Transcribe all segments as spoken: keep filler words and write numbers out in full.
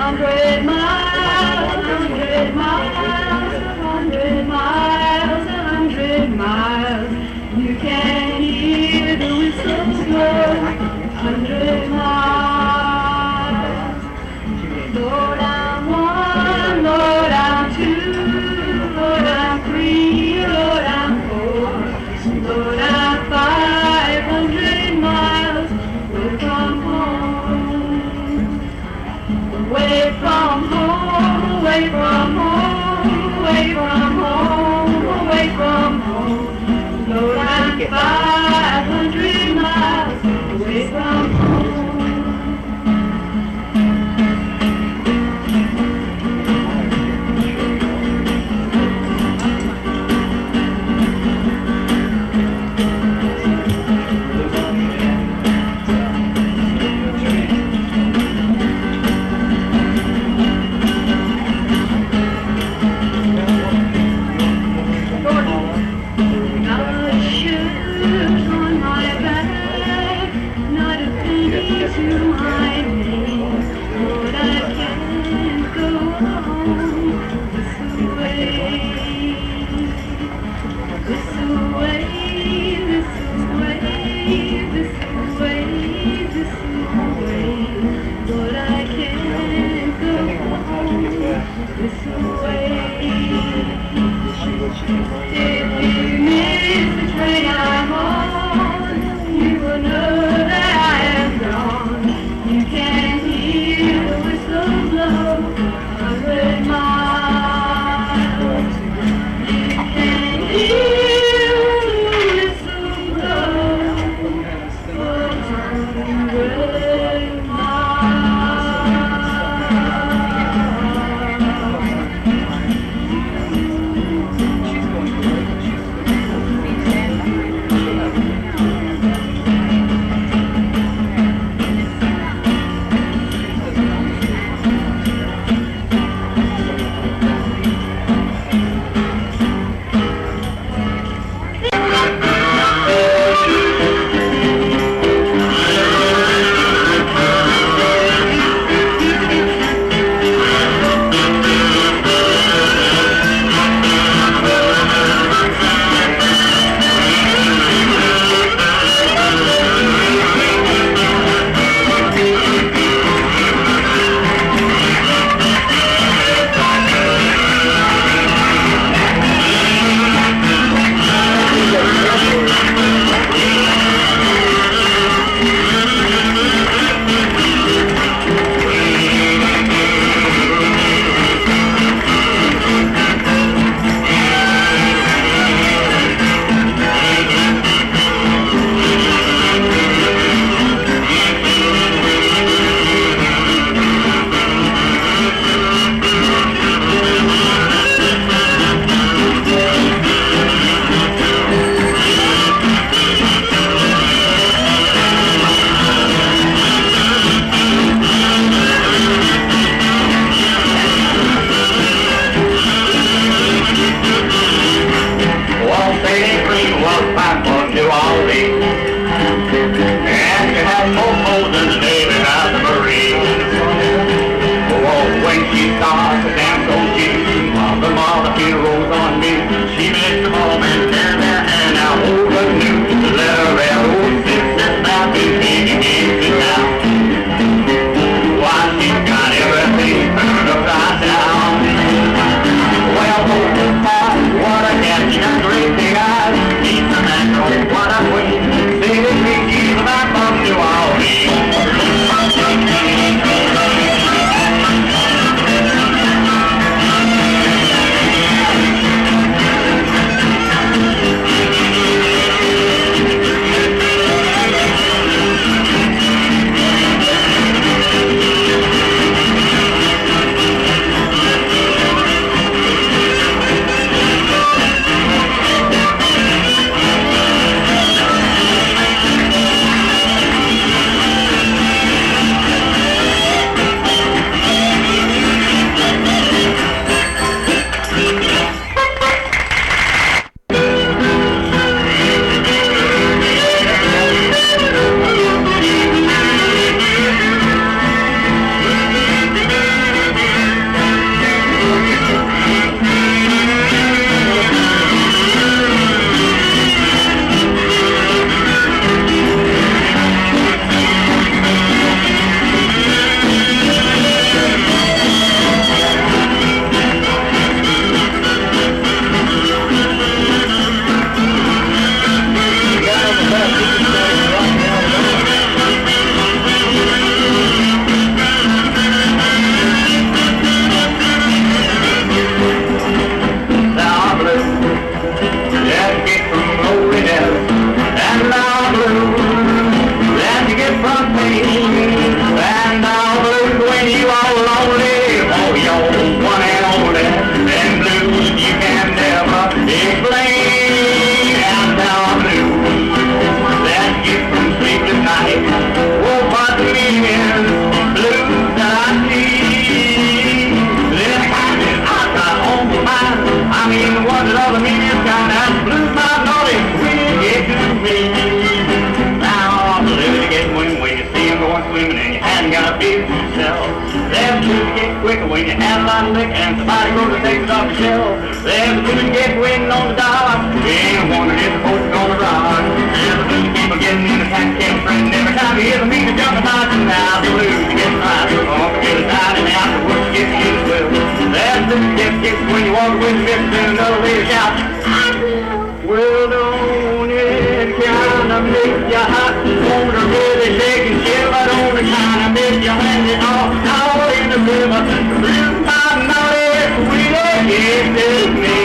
hundred miles, a hundred miles, a hundred miles, a hundred miles. You can hear the whistles blow, a hundred miles. Low down one, low down two, low down three, low down four, low down five hundred miles away from home. Away from home, away from home, away from home, away from home. Low down five hundred miles away from home. To my name, Lord, I can't go home this way, this way, this way, this way, this way. Lord, I can't go home this way. If you miss the train I'm on, you will know that I am gone. You can't singing blues that I see. Then I kind of I got on my mind. I mean the one that all the media's got now. Blues my naughty will get to me. Now the blues get when when you see them going swimming and you hadn't got a beat yourself. Them blues get quicker when you have a lot of liquor and somebody goes to take it off the shelf. Them blues get waiting on the dock. You ain't wondering if the boat's gonna rock. And the blues keep on getting in the taxi cab friend. Every time you hear the meter jumping out, now the blues get right. On the middle side and afterwards you get to use well. That blues get kicked when you walk away from it and another lady shout, I will. Well, don't it kinda make you hot? Wanna really shake and shiver? Don't it kinda make you hand it off out in the river? Blues my naughty will get to me.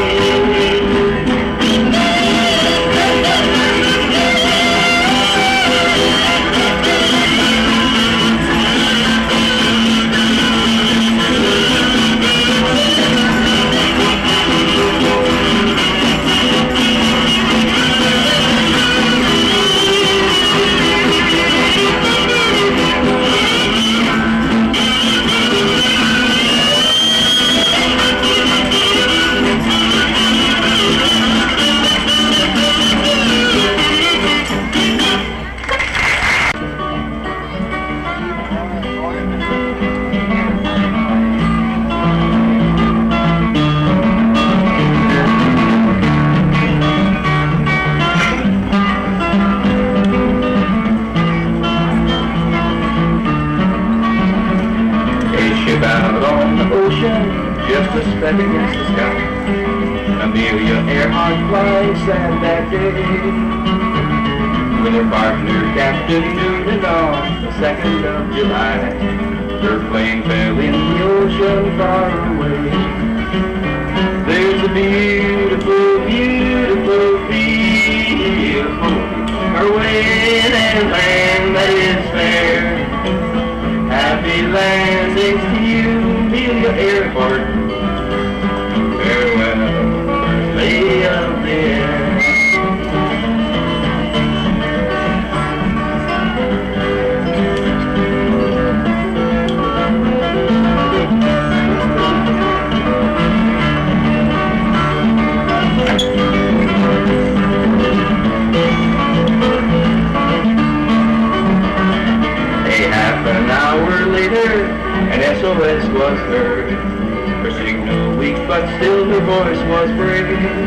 Just a speck against the sky. Amelia Earhart flying sad that day, with her partner Captain Noonan on the second of July. Her plane fell in the ocean far away. There's a beautiful, beautiful, beautiful Norwegian land that is fair. Happy landings to you, Amelia Earhart. Farewell, First Lady of the Air. A half an hour later, an S O S was heard. Her signal weak, but still her voice was brave.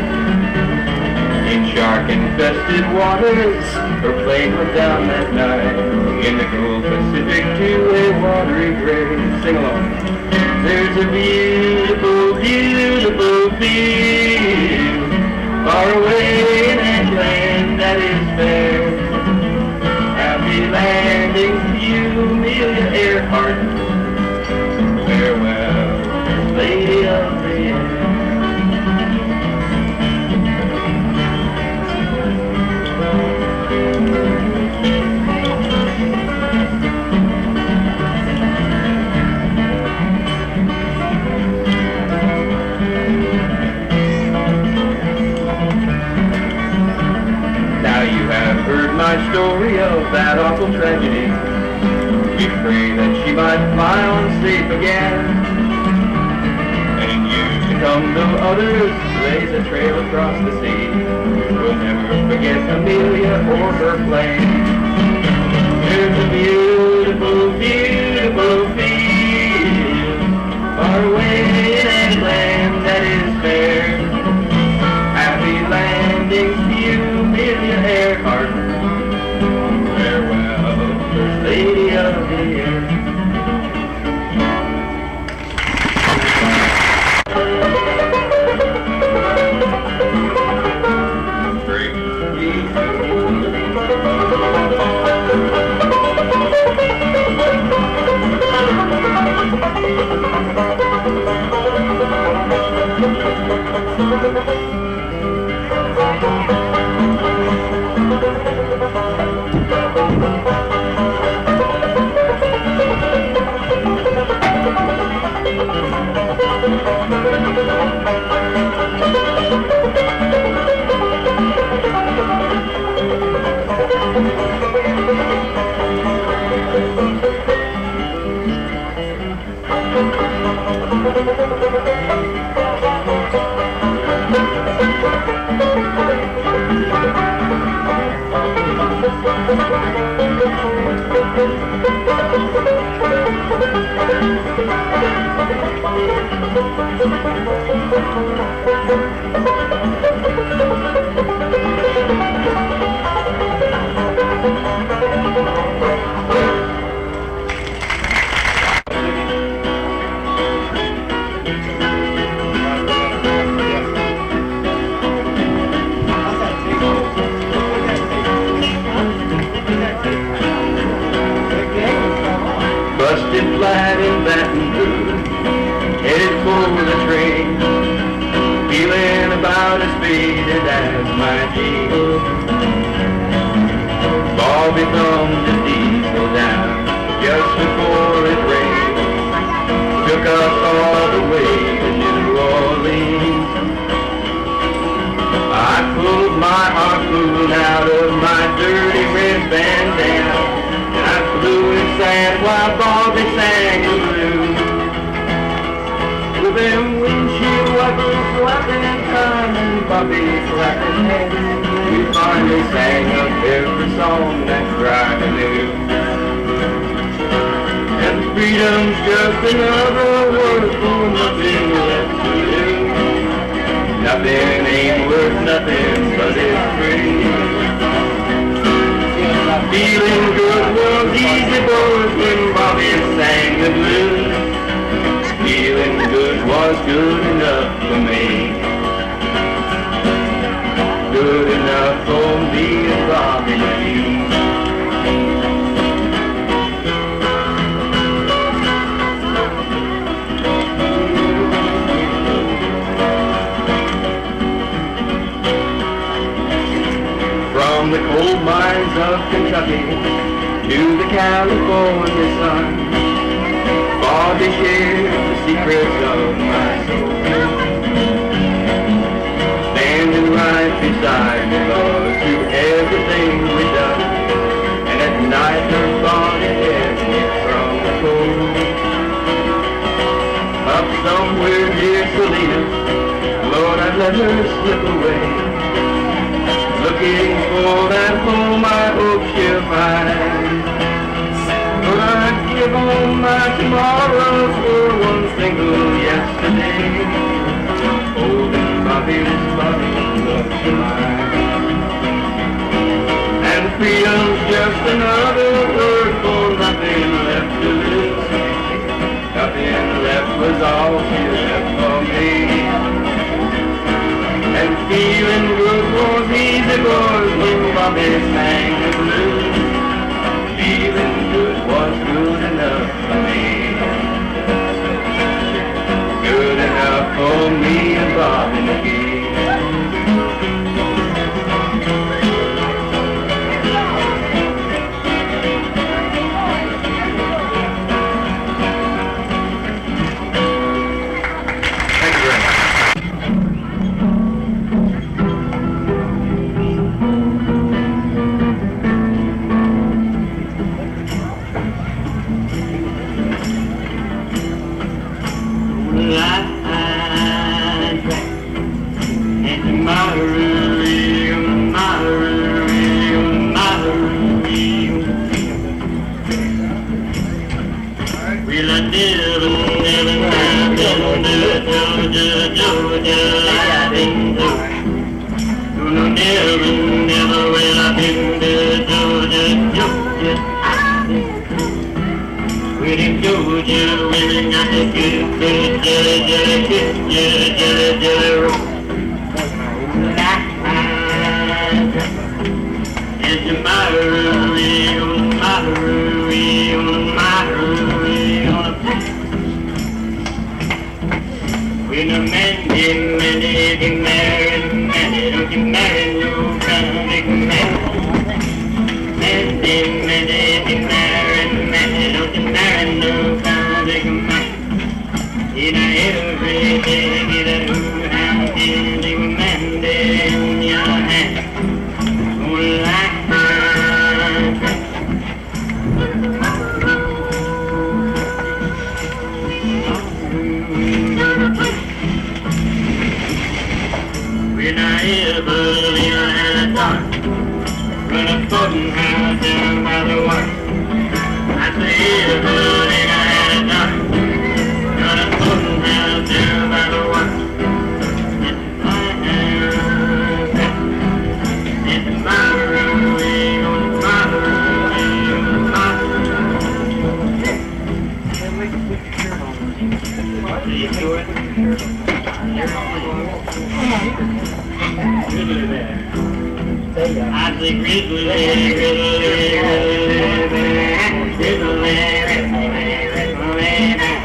In shark-infested waters, her plane went down that night. In the cool Pacific to a watery grave. Sing along. There's a beautiful, beautiful field far away in a land that is fair. Happy landings to you, Amelia Earhart. Farewell, First Lady of the Air. Now you have heard my story of that awful tragedy. We pray that she might fly on safe again, and in years to come though others blaze a trail across the sea, we'll never forget Amelia or her plane. There's a beautiful, beautiful field far away in a land that is fair. Happy landings to you, Amelia Earhart. First Lady of the Air. Three. Busted flat in Baton Rouge, headed for the train, feeling about as faded as my jeans. Bobby thumbed the diesel down just before it rained, took us all the way to New Orleans. I pulled my harpoon out of my dirty red bandana, I flew and sang while Bobby sang the blues. With them windshield wipers slapping time and Bobby slapping hands, we finally sang up every song that Friday knew. And freedom's just another word for nothing left to do. Nothing ain't worth nothing but it's free. Feeling good was easy boys when Bobby sang the blues. Feeling good was good enough for me. Good enough for me and Bobby Lee. From the coal mines of Kentucky to the California sun, Bobby shared the secrets of my soul. Standing right beside me, Lord, through everything we've done, and at night her body held me from the cold. Up somewhere near Salinas, Lord, I'd let her slip away, looking for that home I hope she'll find. But I'd give all my tomorrows for one single yesterday, holding Bobby's body up to mine. And freedom's just another word for nothing left to lose. Nothing left was all she left for me. And feeling good was easy boys when Bobby sang the blues. Feeling good was good enough for me. Good enough for me and Bobby McGee. See to it. Grizzly bear. I say grizzly bear, grizzly bear, grizzly bear, grizzly bear, grizzly bear.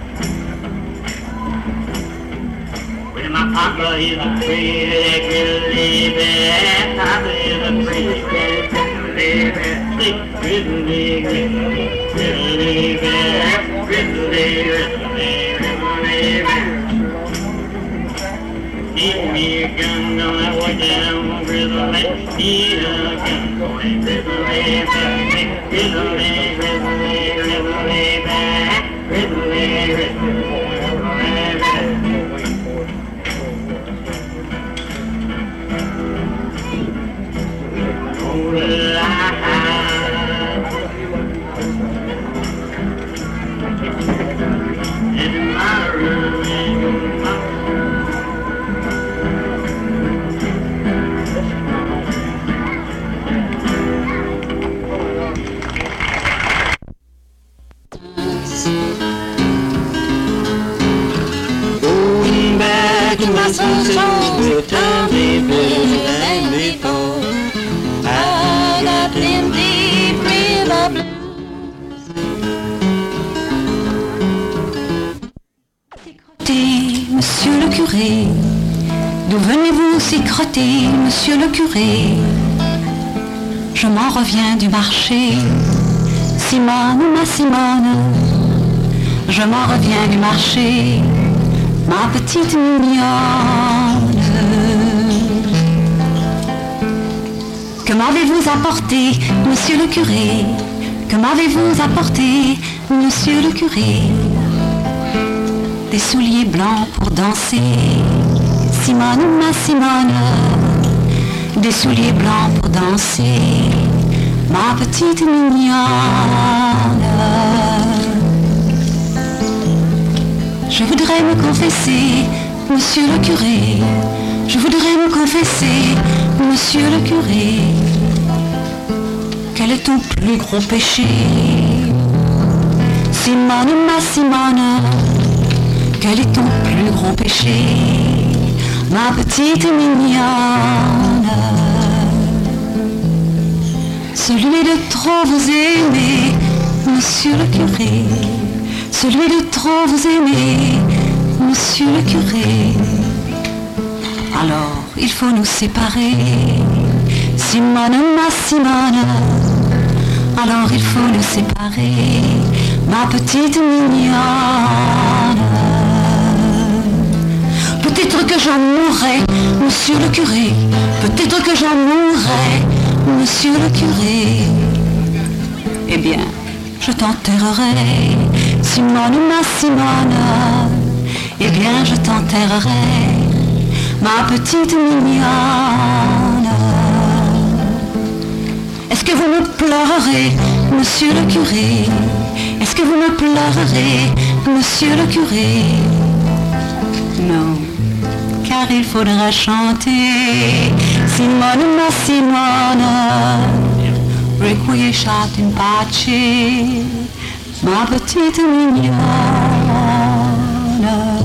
Well, my papa is a pretty grizzly bear. Papa is a pretty grizzly bear. Say grizzly, grizzly, grizzly bear, grizzly, grizzly, grizzly bear. Give me a gun, gonna work down grizzly. Need a gun, going grizzly bear. Grizzly, grizzly, grizzly bear. Grizzly, grizzly, grizzly bear. Oh, la, in my room, in my going back to my sunshine with time deeper than before. I got them deep river blues. Monsieur le curé, d'où venez-vous si crotter, monsieur le curé? Je m'en reviens du marché, Simone, ma Simone. Je m'en reviens du marché, ma petite mignonne. Que m'avez-vous apporté, monsieur le curé? Que m'avez-vous apporté, monsieur le curé? Des souliers blancs pour danser, Simone, ma Simone. Des souliers blancs pour danser, ma petite mignonne. Je voudrais me confesser, monsieur le curé. Je voudrais me confesser, monsieur le curé. Quel est ton plus gros péché? Simone, ma Simone. Quel est ton plus gros péché, ma petite mignonne? Celui de trop vous aimer, monsieur le curé. Celui de trop vous aimer, monsieur le curé. Alors il faut nous séparer, Simone, ma Simone. Alors il faut nous séparer, ma petite mignonne. Peut-être que j'en mourrai, monsieur le curé. Peut-être que j'en mourrai, monsieur le curé. Eh bien, je t'enterrerai, Simone, ma Simone. Eh bien, je t'enterrerai, ma petite mignonne. Est-ce que vous me pleurerez, monsieur le curé? Est-ce que vous me pleurerez, monsieur le curé? Non, car il faudra chanter Simone, ma Simone. Requiescat in pace, ma petite mignonne.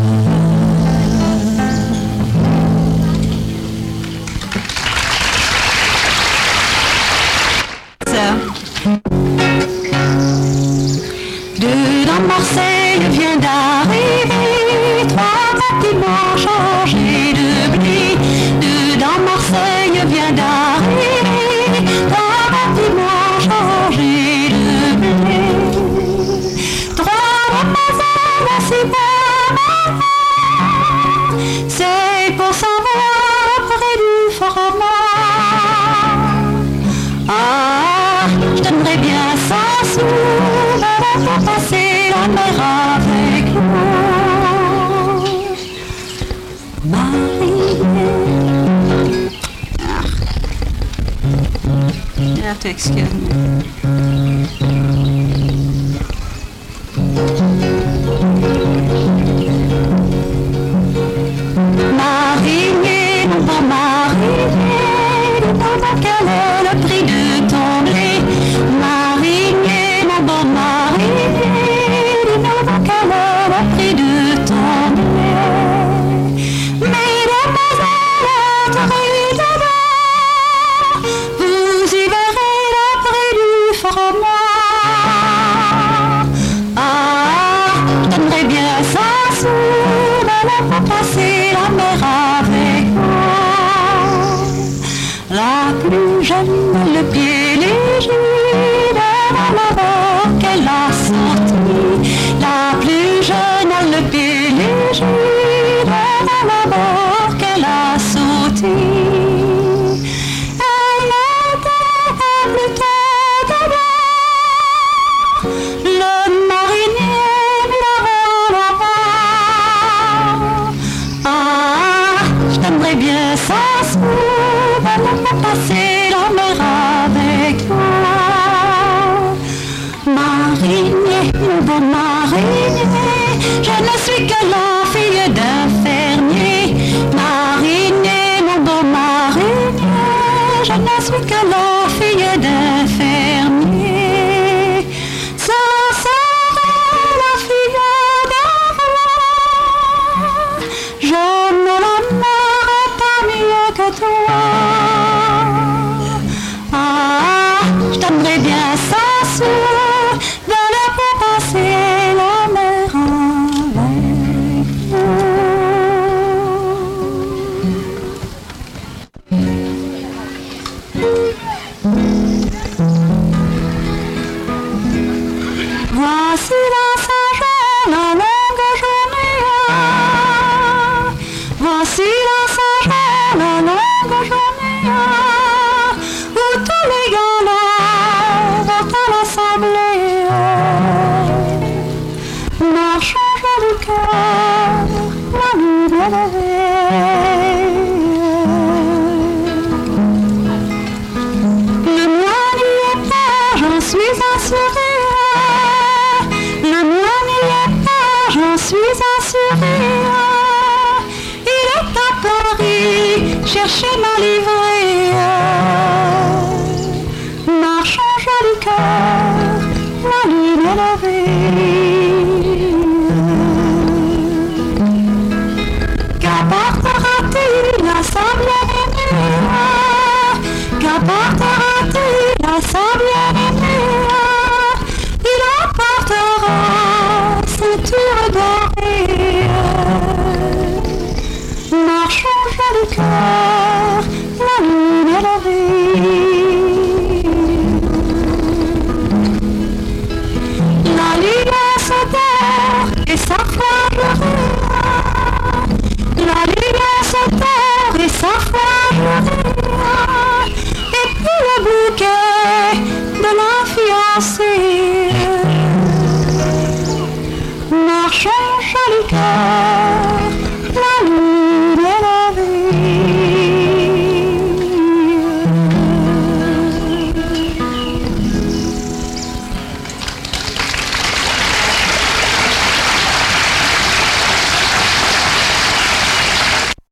Deux dans Marseille vient d'arriver, trois bâtiments changés de blé. Deux dans Marseille vient d'arriver, trois bâtiments changés de blé. Trois demoiselles assez bonnes, c'est pour s'en voir près du froment. Ah, je donnerais bien cent sous pour passer la mer avec nous. Marie. Ah. You have to excuse me. Marinier, mon bon marinier, dis-moi quel est le prix de ton blé. Marinier, mon bon marinier, dis-moi quel est le prix pour passer la mer avec moi. La plus jeune a le pied léger dans la bord qu'elle a sorti. La plus jeune a le pied léger dans la bord qu'elle a sauté. Elle était plutôt d'abord. Le marinier la releva. Ah, je t'aimerais bien sans sous, pour passer la mer avec toi. Marinier, mon beau marinier, je ne suis que la fille d'un fermier. Marinier, mon beau marinier, je ne suis que la fille d'un fermier. Ça serait la fille d'avant, je ne l'aimerais pas mieux que toi. Ah, je t'aimerais bien sans sou, de le pour passer la mer avec vous. Voici la Saint-Jean, la longue journée. Voici la Saint-Jean, la longue journée, où tous les galants vont à l'assemblée. Marchons joli cœur, la nuit bien levée. Le mien n'y est pas, j'en suis assurée. Le mien n'y est pas, j'en suis assurée. Il est à Paris, cherchez ma livrée. Marchons joli cœur, la nuit bien levée. Qu'apportera-t-il à sa bien-aimée? Qu'apportera-t-il à sa bien-aimée? Il apportera ceinture dorée. Marchons joli cœur, la nuit bien levée. La liesse d'or et sa flageolerie. La liesse d'or et sa flageolerie. Et puis le bouquet de la fiancée. Marchons joli cœur,